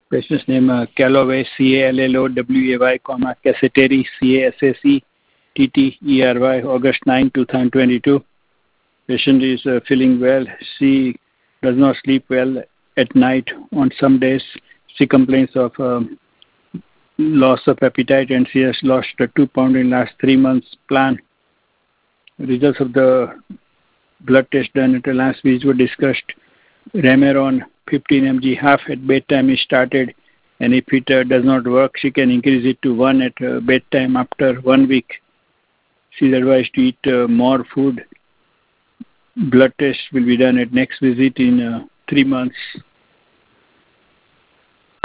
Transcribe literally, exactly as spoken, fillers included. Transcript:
Patient's name uh, Calloway, C A L L O W A Y, comma, Casseteri, C A S A C T T E R Y, August ninth, twenty twenty-two. Patient is uh, feeling well. She does not sleep well at night. On some days, she complains of um, loss of appetite, and she has lost uh, two pounds in last three months. Plan. Results of the blood test done at the last visit were discussed. Remeron fifteen milligrams half at bedtime is started, and if it uh, does not work, she can increase it to one at uh, bedtime after one week. She is advised to eat uh, more food. Blood test will be done at next visit in uh, three months.